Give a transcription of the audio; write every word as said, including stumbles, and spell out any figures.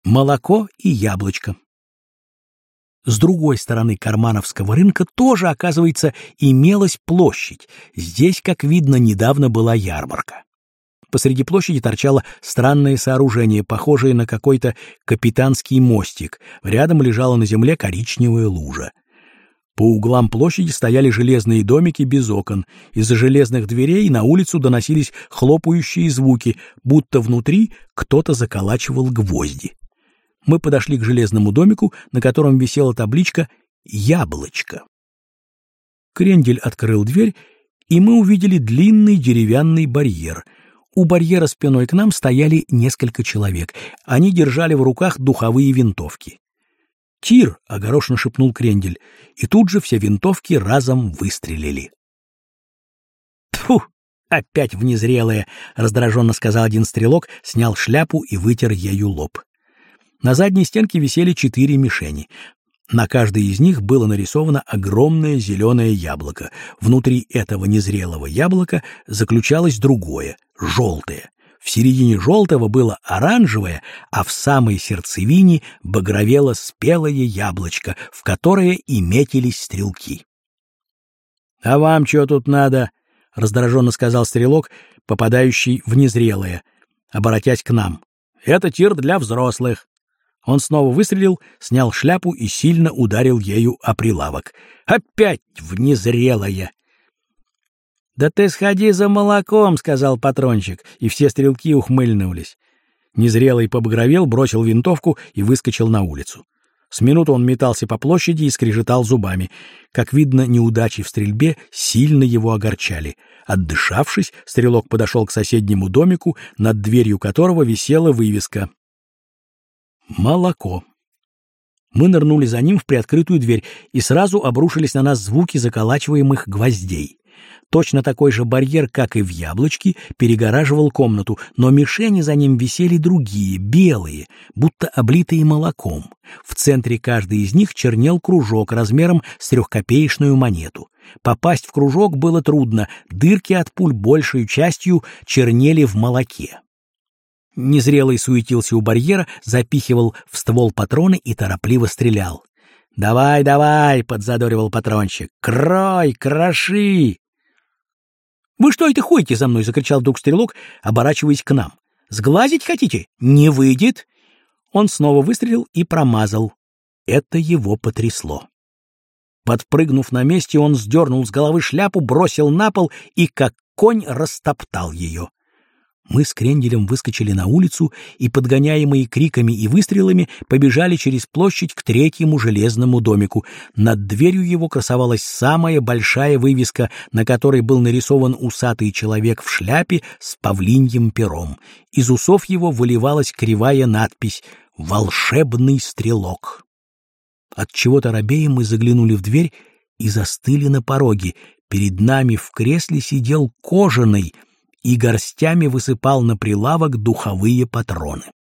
Молоко и яблочко. С другой стороны Кармановского рынка тоже, оказывается, имелась площадь. Здесь, как видно, недавно была ярмарка. Посреди площади торчало странное сооружение, похожее на какой-то капитанский мостик. Рядом лежала на земле коричневая лужа. По углам площади стояли железные домики без окон. Из-за железных дверей на улицу доносились хлопающие звуки, будто внутри кто-то заколачивал гвозди. Мы подошли к железному домику, на котором висела табличка «Яблочко». Крендель открыл дверь, и мы увидели длинный деревянный барьер. У барьера спиной к нам стояли несколько человек. Они держали в руках духовые винтовки. «Тир!» — огорошно шепнул Крендель, и тут же все винтовки разом выстрелили. «Тьфу! Опять в незрелое!» — раздраженно сказал один стрелок, снял шляпу и вытер ею лоб. На задней стенке висели четыре мишени. На каждой из них было нарисовано огромное зеленое яблоко. Внутри этого незрелого яблока заключалось другое, желтое. В середине желтого было оранжевое, а в самой сердцевине багровело спелое яблочко, в которое и метились стрелки. — А вам что тут надо? — раздраженно сказал стрелок, попадающий в незрелое, оборотясь к нам. — Это тир для взрослых. Он снова выстрелил, снял шляпу и сильно ударил ею о прилавок. Опять в незрелое! — Да ты сходи за молоком, — сказал патрончик, и все стрелки ухмыльнулись. Незрелый побагровел, бросил винтовку и выскочил на улицу. С минуту он метался по площади и скрежетал зубами. Как видно, неудачи в стрельбе сильно его огорчали. Отдышавшись, стрелок подошел к соседнему домику, над дверью которого висела вывеска «Молоко». Мы нырнули за ним в приоткрытую дверь, и сразу обрушились на нас звуки заколачиваемых гвоздей. Точно такой же барьер, как и в яблочке, перегораживал комнату, но мишени за ним висели другие, белые, будто облитые молоком. В центре каждой из них чернел кружок размером с трехкопеечную монету. Попасть в кружок было трудно, дырки от пуль большей частью чернели в молоке. Незрелый суетился у барьера, запихивал в ствол патроны и торопливо стрелял. «Давай, давай!» — подзадоривал патронщик. «Крой, кроши!» «Вы что это ходите за мной?» — закричал вдруг стрелок, оборачиваясь к нам. «Сглазить хотите? Не выйдет!» Он снова выстрелил и промазал. Это его потрясло. Подпрыгнув на месте, он сдернул с головы шляпу, бросил на пол и, как конь, растоптал ее. Мы с Кренделем выскочили на улицу и, подгоняемые криками и выстрелами, побежали через площадь к третьему железному домику. Над дверью его красовалась самая большая вывеска, на которой был нарисован усатый человек в шляпе с павлиньим пером. Из усов его выливалась кривая надпись «Волшебный стрелок». Отчего-то робея мы заглянули в дверь и застыли на пороге. Перед нами в кресле сидел Кожаный и горстями высыпал на прилавок духовые патроны.